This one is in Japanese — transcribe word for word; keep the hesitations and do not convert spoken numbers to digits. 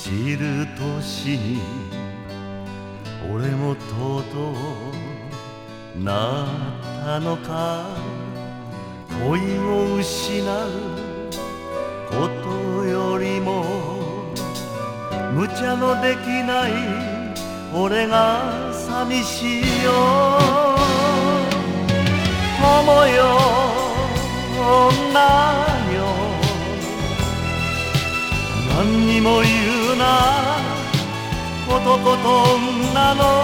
知る年に俺もとうとうなったのか。恋を失うことよりも無茶のできない俺が寂しいよ。友よ女よ何にも言うな、男と女の